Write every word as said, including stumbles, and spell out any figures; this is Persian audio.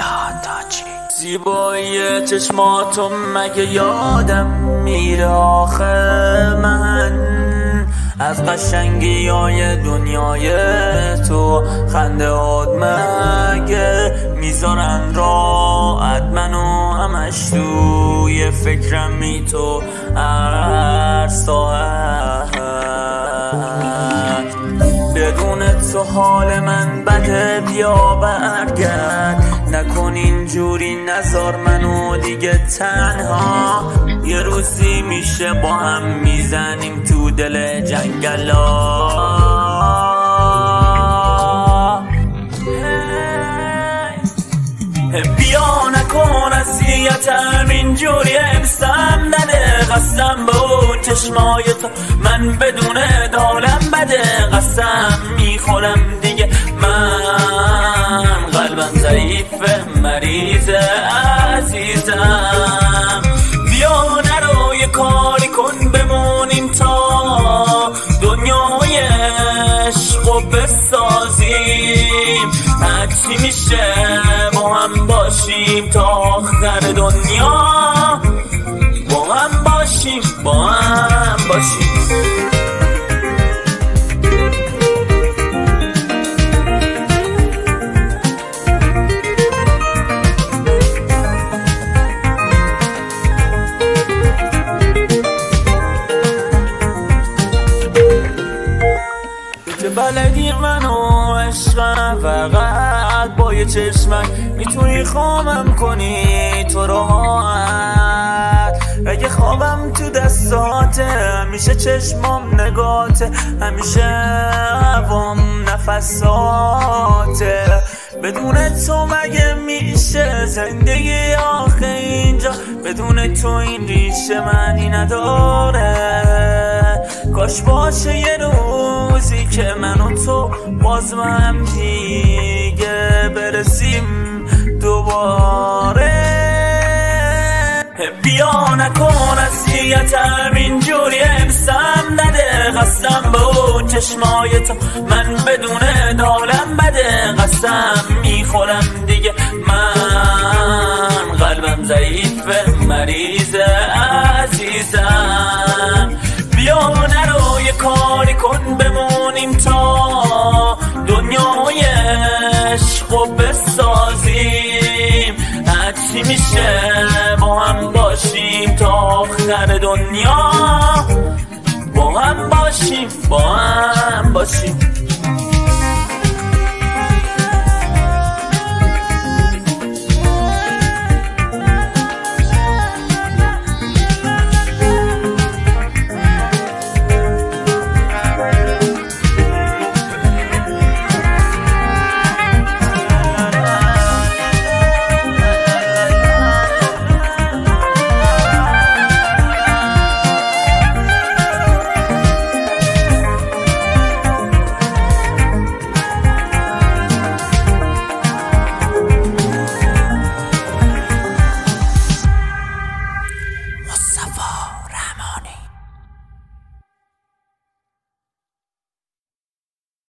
زیبایی چشماتو مگه یادم میره آخه من از قشنگی های دنیای تو خنده هات مگه میذارن راحت منو همش توی فکرمی تو هر ساعت بدون تو حال من بده بیا برگرد نکن اینجوری نذار منو دیگه تنها یه روزی میشه با هم میزنیم تو دل جنگلا بیا نکن اذیتم اینجوری امسم نده قسم به اون چشمای تو من بدون دالم بده قسم میخورم دیگه من قلبم ضعیفه مریضه عزیزم بیا نرو یه کاری کن بمونیم تا دنیای عشقو بسازیم هرچی میشه با هم باشیم تا آخر دنیا با هم باشیم با هم باشیم بلدی منو عشقم فقط با یه چشمک میتونی خوابم کنی تو راحت اگه خوابم تو دستاته همیشه چشمام نگاته همیشه هوام نفساته بدون تو مگه میشه زندگی آخه اینجا بدون تو این ریشه معنی نداره کاش باشه یه روزی که من و تو باز هم دیگه برسیم دوباره بیا نکن اذیتم اینجوری امسم نده قسم به اون چشمای تو من بدون دالم بده قسم میخورم دیگه من قلبم ضعیفه مریضه عزیزم بیا نرو یه کاری کن بمونیم تا دنیای عشقو بسازیم هرچی میشه با هم باشیم تا آخر دنیا با هم باشیم با هم باشیم